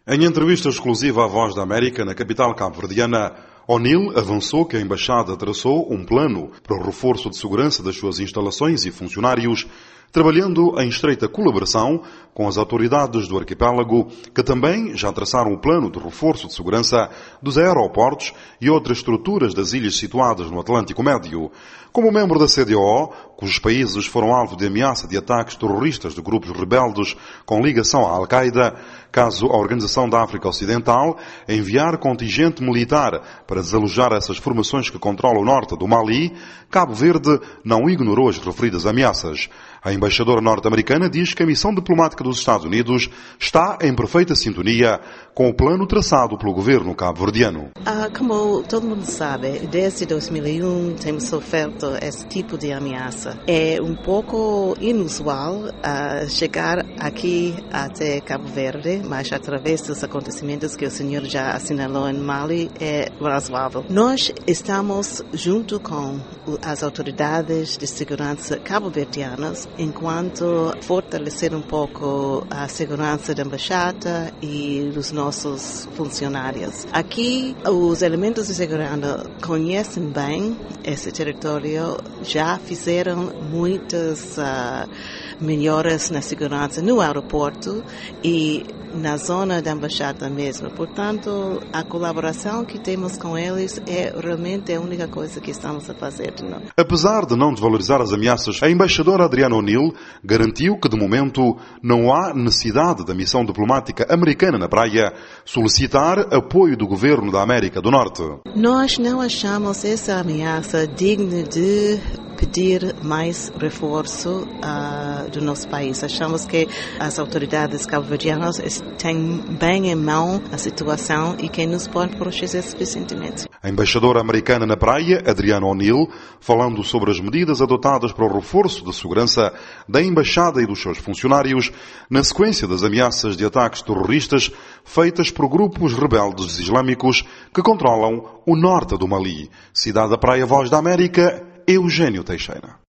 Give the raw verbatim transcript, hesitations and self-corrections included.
Em entrevista exclusiva à Voz da América, na capital cabo-verdiana, O'Neill avançou que a Embaixada traçou um plano para o reforço de segurança das suas instalações e funcionários, trabalhando em estreita colaboração com as autoridades do arquipélago, que também já traçaram o plano de reforço de segurança dos aeroportos e outras estruturas das ilhas situadas no Atlântico Médio. Como membro da C D O, cujos países foram alvo de ameaça de ataques terroristas de grupos rebeldes com ligação à Al-Qaeda, caso a Organização da África Ocidental enviar contingente militar para desalojar essas formações que controlam o norte do Mali, Cabo Verde não ignorou as referidas ameaças. A embaixadora norte-americana diz que a missão diplomática dos Estados Unidos está em perfeita sintonia com o plano traçado pelo governo cabo-verdiano. Ah, como todo mundo sabe, desde dois mil e um temos sofrido esse tipo de ameaça. É um pouco inusual uh, chegar aqui até Cabo Verde, mas através dos acontecimentos que o senhor já assinalou em Mali é razoável. Nós estamos junto com as autoridades de segurança cabo-verdianas enquanto fortalecer um pouco a segurança da embaixada e dos nossos funcionários. Aqui, os elementos de segurança conhecem bem esse território, já fizeram muitas uh, melhoras na segurança no aeroporto e na zona da embaixada mesmo. Portanto, a colaboração que temos com eles é realmente a única coisa que estamos a fazer. Não? Apesar de não desvalorizar as ameaças, a embaixadora Adriana O'Neill garantiu que, de momento, não há necessidade da missão diplomática americana na praia solicitar apoio do governo da América do Norte. Nós não achamos essa ameaça digna de pedir mais reforço uh, do nosso país. Achamos que as autoridades cabo-verdianas têm bem em mão a situação e que nos pode proteger suficientemente. A embaixadora americana na praia, Adriana O'Neill, falando sobre as medidas adotadas para o reforço da segurança da embaixada e dos seus funcionários, na sequência das ameaças de ataques terroristas feitas por grupos rebeldes islâmicos que controlam o norte do Mali. Cidade da Praia, Voz da América, Eugênio Teixeira.